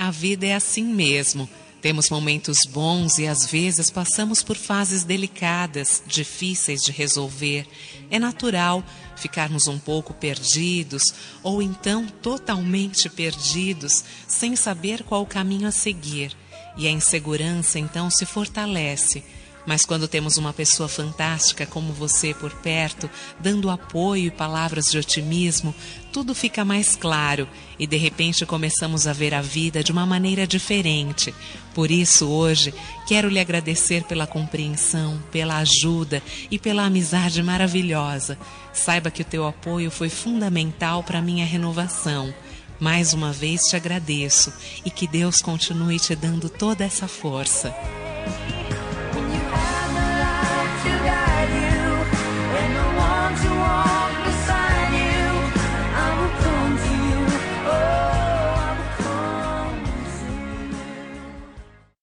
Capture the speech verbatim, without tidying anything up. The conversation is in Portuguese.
A vida é assim mesmo. Temos momentos bons e às vezes passamos por fases delicadas, difíceis de resolver. É natural ficarmos um pouco perdidos ou então totalmente perdidos, sem saber qual o caminho a seguir. E a insegurança então se fortalece. Mas quando temos uma pessoa fantástica como você por perto, dando apoio e palavras de otimismo, tudo fica mais claro e de repente começamos a ver a vida de uma maneira diferente. Por isso, hoje, quero lhe agradecer pela compreensão, pela ajuda e pela amizade maravilhosa. Saiba que o teu apoio foi fundamental para a minha renovação. Mais uma vez te agradeço e que Deus continue te dando toda essa força.